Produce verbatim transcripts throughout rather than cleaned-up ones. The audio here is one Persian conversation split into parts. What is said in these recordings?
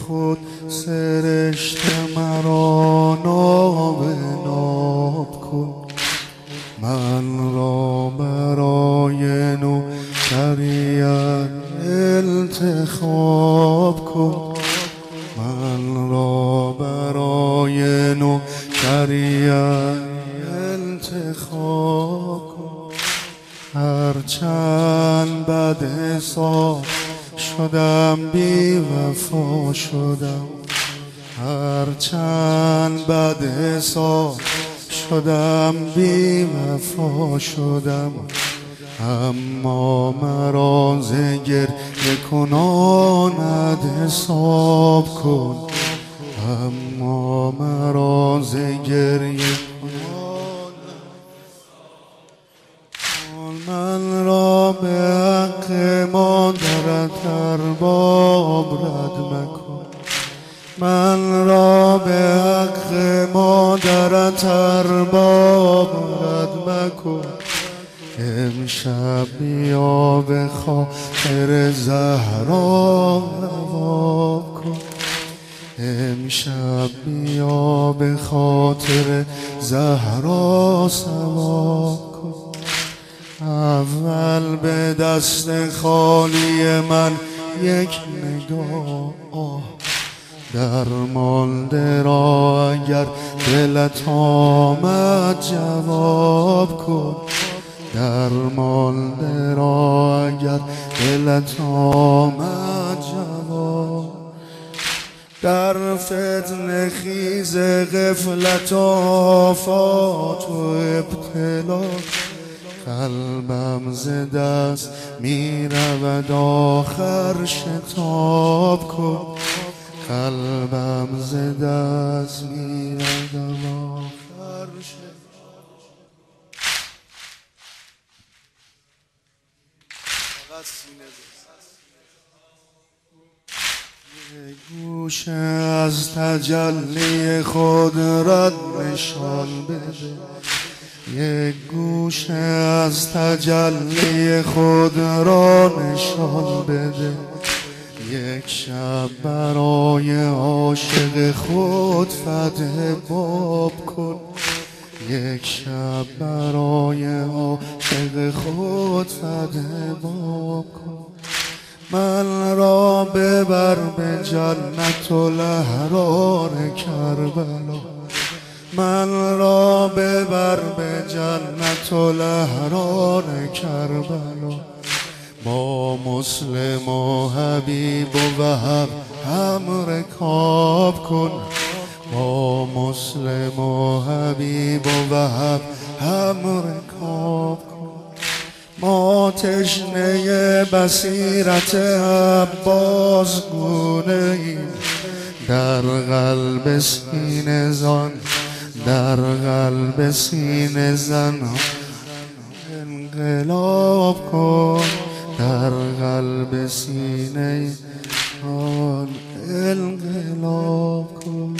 خود سرشت مرا ناب ناب کن. من را برای نوکریت انتخاب کن. من را برای نوکریت انتخاب کن. هرچند بد حساب شدم بی وفا شدم، هرچند بد حساب شدم بی وفا شدم، اما مرا ز گریه کنانت حساب کن. اما مرا ز گریه من را به حق مادرت ارباب رد مکن. من را به حق مادرت ارباب رد مکن. امشب بیا به خاطر زهرا نواب کن. امشب بیا به خاطر زهرا ثواب کن. اول به دست خالی من یک نگاه درمانده را اگر دلت آمد جواب کن. درمانده را اگر دلت آمد جواب. در فتنه خیز غفلت و آفات و ابتلا قلبم ز دست می رود آخر شتاب کن. قلبم ز دست می رود آخر شتاب کن. یک گوشه از تجلی خود رد نشان بده. یک گوشه از تجلی خود را نشان بده. یک شب برای عاشق خود فتح باب کن. یک شب برای عاشق خود فتح باب کن. من را ببر به جنت الاحرار کربلا. من را ببر به جنت الاحرار کربلا. با مسلم و حبیب و وهب هم رکاب کن. با مسلم و حبیب و وهب هم رکاب کن. ما تشنه بصیرت عباس گونه ایم. در قلب سینه زن در قلب سینه زن انقلاب کن. در قلب سینه آن انقلاب کن.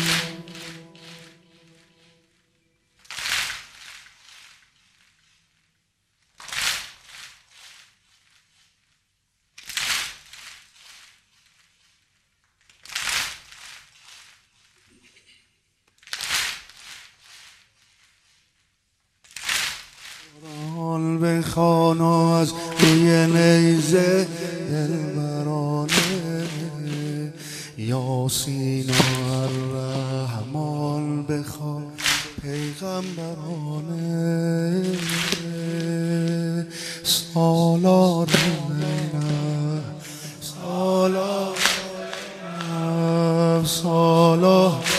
بخوان از روی نیزه دلبرانه یاسین و الرحمن بخوان پیغمبرانه. سالار نه سالار سالار